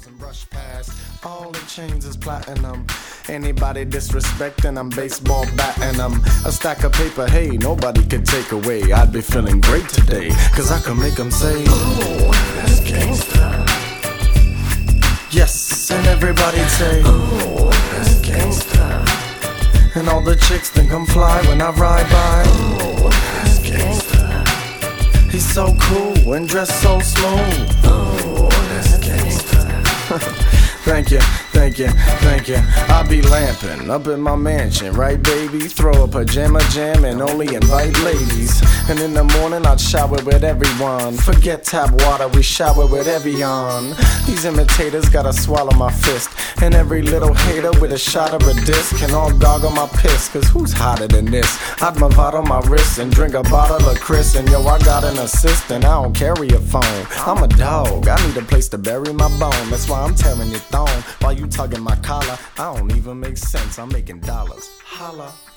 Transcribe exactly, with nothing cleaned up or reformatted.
and brush past. All the chains is platinum. Anybody disrespecting, I'm baseball batting them. A stack of paper, hey, nobody could take away. I'd be feeling great today, cause I can make them say, oh, that's gangsta. Yes, and everybody say, oh, that's gangsta. And all the chicks think I'm fly when I ride by. Oh, that's gangsta. He's so cool and dressed so smooth. Oh, that's gangsta. Thank you, thank you, thank you. I be lamping up in my mansion, right baby? Throw a pajama jam and only invite ladies. And in the morning I'd shower with everyone. Forget tap water, we shower with Evian. These imitators gotta swallow my fist. And every little hater with a shot of a disc can all dog on my piss. Cause who's hotter than this? I'd Movado my wrist and drink a bottle of Chris. And yo, I got an assistant, I don't carry a phone. I'm a dog, I need a place to bury my bone. That's why I'm tearing your thong while you tugging my collar. I don't even make sense, I'm making dollars. Holla.